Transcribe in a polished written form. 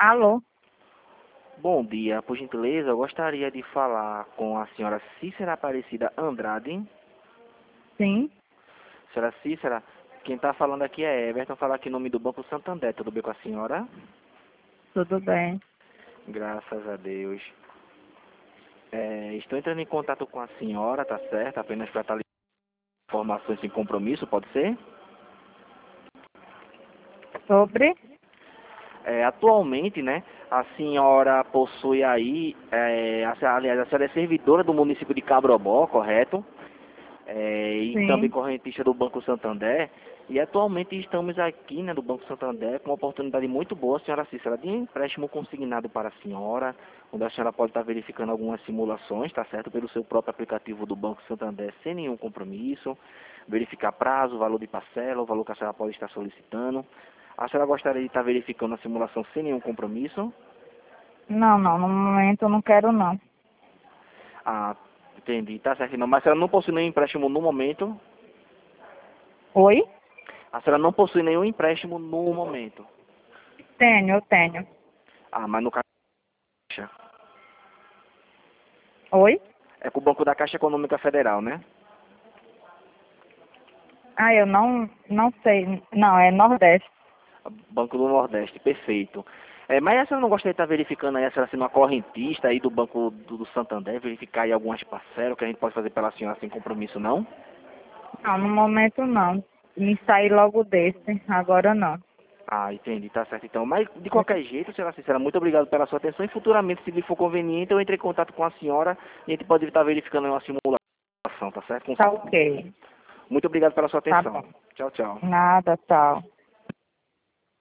Alô? Bom dia, por gentileza, eu gostaria de falar com a senhora Cícera Aparecida Andrade. Sim, Senhora Cícera, quem está falando aqui é Everton, falar aqui em nome do Banco Santander, tudo bem com a senhora? tudo bem. Graças a Deus. Estou entrando em contato com a senhora, tá certo? Apenas para estar informações sem compromisso, pode ser? Sobre? Atualmente, né, a senhora possui aí, aliás, a senhora é servidora do município de Cabrobó, correto? E também Sim. correntista do Banco Santander. E atualmente estamos aqui, né, do Banco Santander, com uma oportunidade muito boa, senhora Cícera, de empréstimo consignado para a senhora, onde a senhora pode estar verificando algumas simulações, tá certo, pelo seu próprio aplicativo do Banco Santander, sem nenhum compromisso, verificar prazo, valor de parcela, o valor que a senhora pode estar solicitando. A senhora gostaria de estar verificando a simulação sem nenhum compromisso? Não, não, no momento eu não quero não. Ah, entendi, tá certo. Não, mas a senhora não possui nenhum empréstimo no momento? Oi? A senhora não possui nenhum empréstimo no momento? Tenho, eu tenho. Ah, mas no Caixa. Oi? É com o Banco da Caixa Econômica Federal, né? Ah, eu não sei. Não, é Nordeste. Banco do Nordeste, perfeito. Mas a senhora não gostaria de estar verificando aí, a senhora sendo uma correntista aí do Banco do Santander, verificar aí algumas parcelas que a gente pode fazer pela senhora sem compromisso, não? Não, no momento não. Me sair logo desse. Agora não. Ah, entendi, tá certo então. Mas de qualquer jeito, senhora Cícera, muito obrigado pela sua atenção e futuramente, se lhe for conveniente, eu entre em contato com a senhora e a gente pode estar verificando aí uma simulação, tá certo? Tá ok. Muito obrigado pela sua Tá atenção. bom. Tchau, tchau. Nada, tchau.